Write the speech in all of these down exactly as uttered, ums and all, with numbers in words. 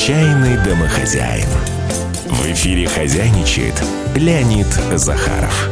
Отчаянный домохозяин. В эфире хозяйничает Леонид Захаров.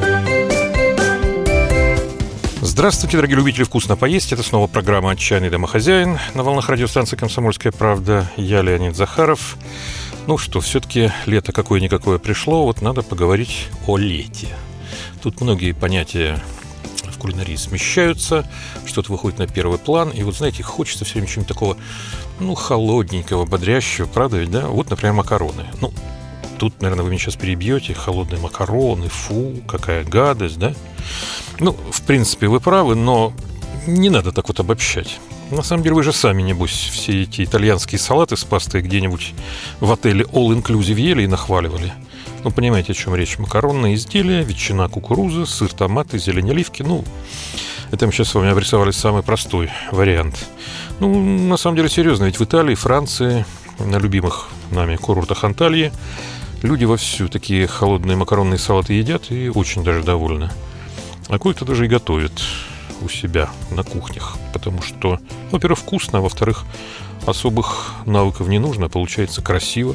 Здравствуйте, дорогие любители вкусно поесть. Это снова программа «Отчаянный домохозяин» на волнах радиостанции «Комсомольская правда». Я Леонид Захаров. Ну что, все-таки лето какое-никакое пришло, вот надо поговорить о лете. Тут многие понятия в кулинарии смещаются, что-то выходит на первый план. И вот, знаете, хочется все время чего-нибудь такого, ну, холодненького, бодрящего, правда ведь, да? Вот, например, макароны. Ну, тут, наверное, вы меня сейчас перебьете. Холодные макароны, фу, какая гадость, да? Ну, в принципе, вы правы, но не надо так вот обобщать. На самом деле, вы же сами, небось, все эти итальянские салаты с пастой где-нибудь в отеле All Inclusive ели и нахваливали. Ну, понимаете, о чем речь. Макаронные изделия, ветчина, кукуруза, сыр, томаты, зелень, оливки. Ну, это мы сейчас с вами обрисовали самый простой вариант. Ну, на самом деле, серьезно. Ведь в Италии, Франции, на любимых нами курортах Антальи люди вовсю такие холодные макаронные салаты едят и очень даже довольны. А кое-кто даже и готовит у себя на кухнях. Потому что, во-первых, вкусно, а во-вторых, особых навыков не нужно, получается красиво.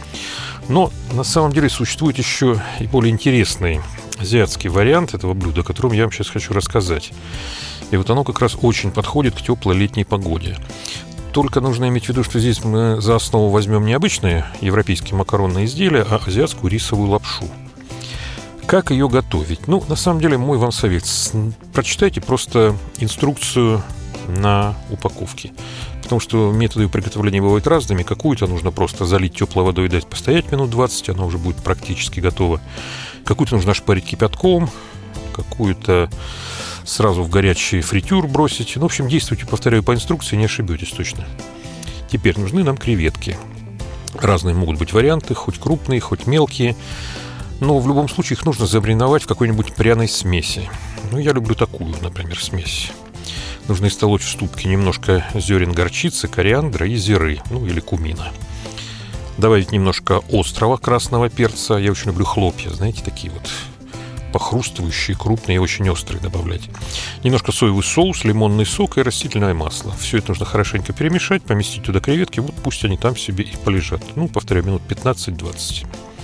Но на самом деле существует еще и более интересный азиатский вариант этого блюда, о котором я вам сейчас хочу рассказать. И вот оно как раз очень подходит к теплой летней погоде. Только нужно иметь в виду, что здесь мы за основу возьмем не обычные европейские макаронные изделия, а азиатскую рисовую лапшу. Как ее готовить? Ну, на самом деле, мой вам совет. Прочитайте просто инструкцию на упаковке. Потому что методы приготовления бывают разными. Какую-то нужно просто залить теплой водой и дать постоять минут двадцать, она уже будет практически готова. Какую-то нужно ошпарить кипятком, какую-то сразу в горячий фритюр бросить. Ну, в общем, действуйте, повторяю, по инструкции, не ошибетесь точно. Теперь нужны нам креветки. Разные могут быть варианты, хоть крупные, хоть мелкие. Но в любом случае их нужно замариновать в какой-нибудь пряной смеси. Ну, я люблю такую, например, смесь. Нужно истолочь в ступке немножко зерен горчицы, кориандра и зиры, ну или кумина. Добавить немножко острого красного перца. Я очень люблю хлопья, знаете, такие вот похрустывающие, крупные и очень острые добавлять. Немножко соевый соус, лимонный сок и растительное масло. Все это нужно хорошенько перемешать, поместить туда креветки. Вот пусть они там себе и полежат. Ну, повторяю, минут пятнадцать-двадцать.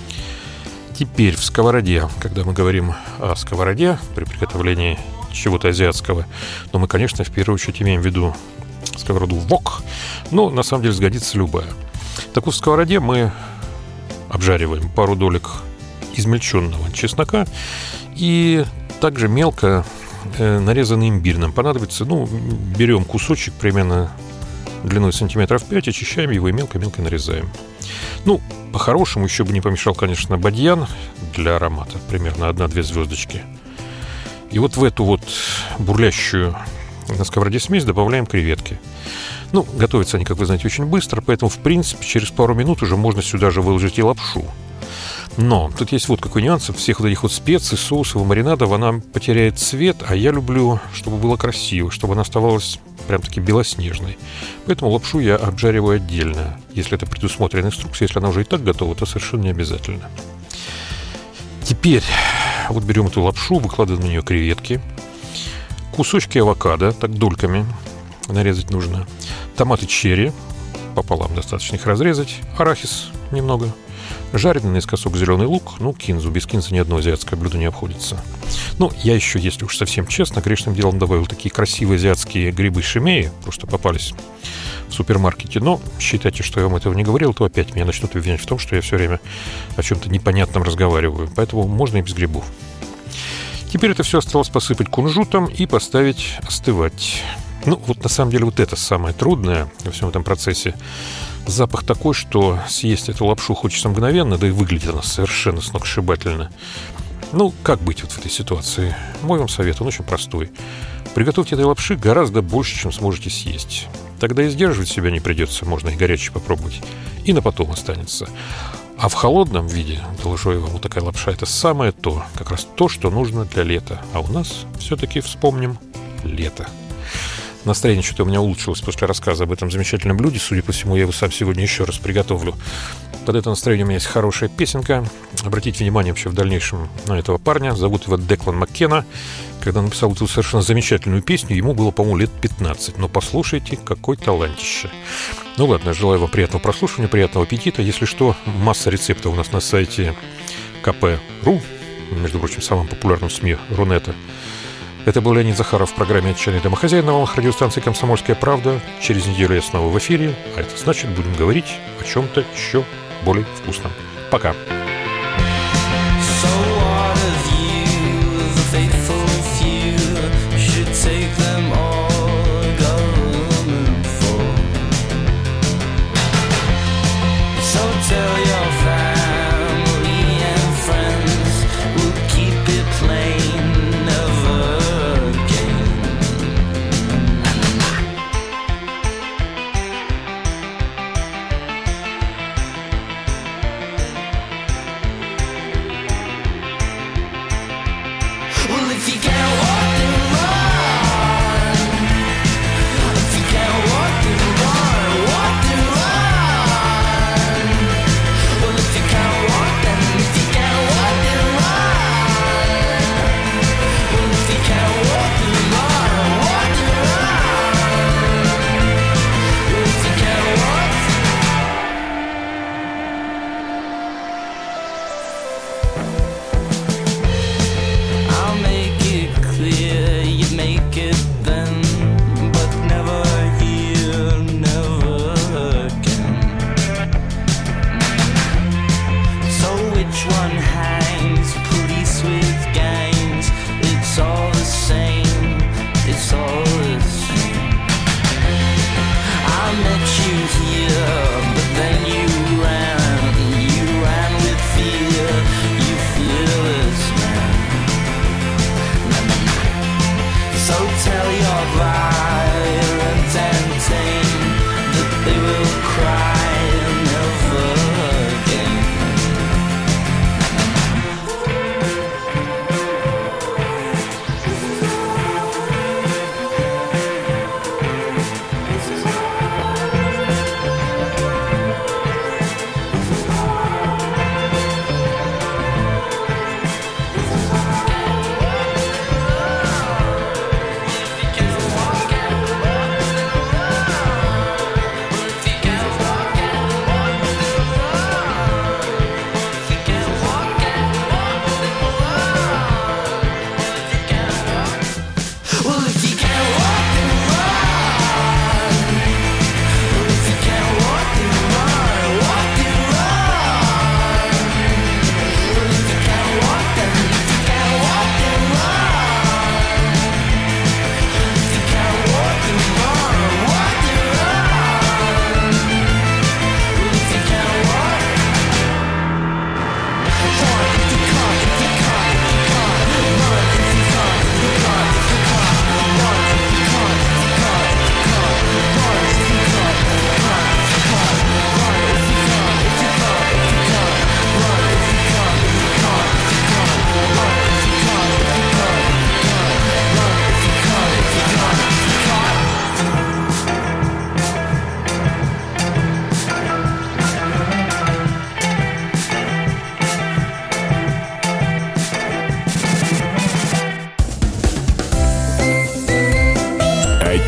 Теперь в сковороде, когда мы говорим о сковороде при приготовлении чего-то азиатского, но мы, конечно, в первую очередь имеем в виду сковороду вок, но на самом деле сгодится любая. Так вот, в сковороде мы обжариваем пару долек измельченного чеснока и также мелко э, нарезанный имбирь. Нам понадобится, ну, берем кусочек примерно длиной сантиметров пять, очищаем его и мелко-мелко нарезаем. Ну, по-хорошему еще бы не помешал, конечно, бадьян для аромата, примерно одна-две звездочки. И вот в эту вот бурлящую на сковороде смесь добавляем креветки. Ну, готовятся они, как вы знаете, очень быстро, поэтому, в принципе, через пару минут уже можно сюда же выложить и лапшу. Но тут есть вот какой нюанс. Всех вот этих вот специй, соусов и маринадов она потеряет цвет, а я люблю, чтобы было красиво, чтобы она оставалась прям-таки белоснежной. Поэтому лапшу я обжариваю отдельно. Если это предусмотрена инструкция, если она уже и так готова, то совершенно не обязательно. Теперь вот берем эту лапшу, выкладываем на нее креветки, кусочки авокадо, так дольками нарезать нужно, томаты черри, пополам достаточно их разрезать, арахис немного, жареный наискосок зеленый лук, ну, кинзу. Без кинзы ни одно азиатское блюдо не обходится. Ну, я еще, если уж совсем честно, грешным делом добавил такие красивые азиатские грибы шимеи, просто попались в супермаркете. Но считайте, что я вам этого не говорил, то опять меня начнут обвинять в том, что я все время о чем-то непонятном разговариваю. Поэтому можно и без грибов. Теперь это все осталось посыпать кунжутом и поставить остывать. Ну, вот на самом деле вот это самое трудное во всем этом процессе. Запах такой, что съесть эту лапшу хочется мгновенно, да и выглядит она совершенно сногсшибательно. Ну, как быть вот в этой ситуации? Мой вам совет, он очень простой. Приготовьте этой лапши гораздо больше, чем сможете съесть. Тогда и сдерживать себя не придется, можно и горячей попробовать. И на потом останется. А в холодном виде, доложу я вам, вот такая лапша, это самое то, как раз то, что нужно для лета. А у нас все-таки, вспомним, лето. Настроение что-то у меня улучшилось после рассказа об этом замечательном блюде. Судя по всему, я его сам сегодня еще раз приготовлю. Под это настроение у меня есть хорошая песенка. Обратите внимание вообще в дальнейшем на этого парня. Зовут его Деклан Маккена. Когда он написал эту совершенно замечательную песню, ему было, по-моему, лет пятнадцать. Но послушайте, какой талантище. Ну ладно, желаю вам приятного прослушивания, приятного аппетита. Если что, масса рецептов у нас на сайте ка пэ точка ру, между прочим, самым популярным СМИ Рунета. Это был Леонид Захаров в программе «Отчаянный домохозяин» на волнах радиостанции «Комсомольская правда». Через неделю я снова в эфире, а это значит, будем говорить о чем-то еще более вкусном. Пока.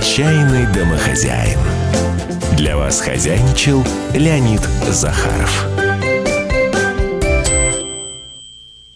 «Отчаянный домохозяин». Для вас хозяйничал Леонид Захаров.